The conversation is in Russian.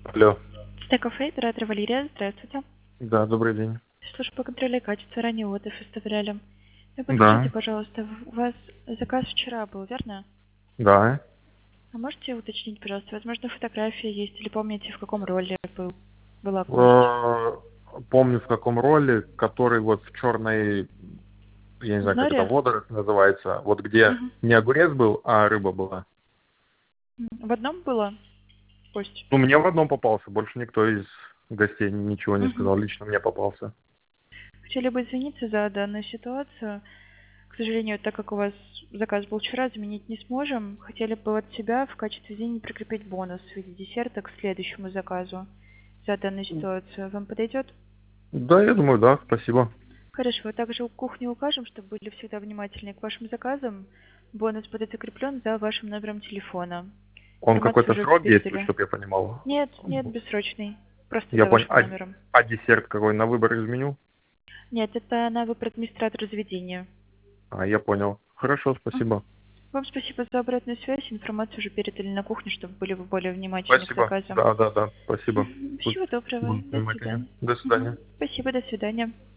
Алло. Стек-кафе, оператор Валерия, здравствуйте. Да, добрый день. Служба контроля качества, ранее отзыв оставляли. Подскажите, Да, пожалуйста, у вас заказ вчера был, верно? да. А можете уточнить, пожалуйста, возможно, фотография есть, или помните, в каком роли была кость? Э, Помню в каком роли, который вот в черной, я не В знаю, как это, норе? водоросль называется, вот где Мгм. не огурец был, а рыба была. В одном была кость? Ну, мне в одном попался, больше никто из гостей ничего не Мгм. сказал, лично мне попался. Хотели бы извиниться за данную ситуацию. К сожалению, так как у вас заказ был вчера, заменить не сможем. Хотели бы от себя в качестве извинения прикрепить бонус в виде десерта к следующему заказу за данную ситуацию. Вам подойдет? Да, я думаю, да, спасибо. Хорошо. Также у кухни укажем, чтобы были всегда внимательны к вашим заказам. Бонус будет закреплен за вашим номером телефона. Он Информацию какой-то уже срок действует, передали. чтобы я понимал. Нет, нет, бессрочный. Просто Я за понял. вашим номером. А десерт какой на выбор из меню? Нет, это на выбор администратора заведения. А, я понял. Хорошо, Мгм. спасибо. Вам спасибо за обратную связь. Информацию уже передали на кухню, чтобы были вы более внимательны к Спасибо. заказам. Да, да, да, спасибо. Всего доброго. Буду До внимательнее. свидания. До свидания. Спасибо, до свидания.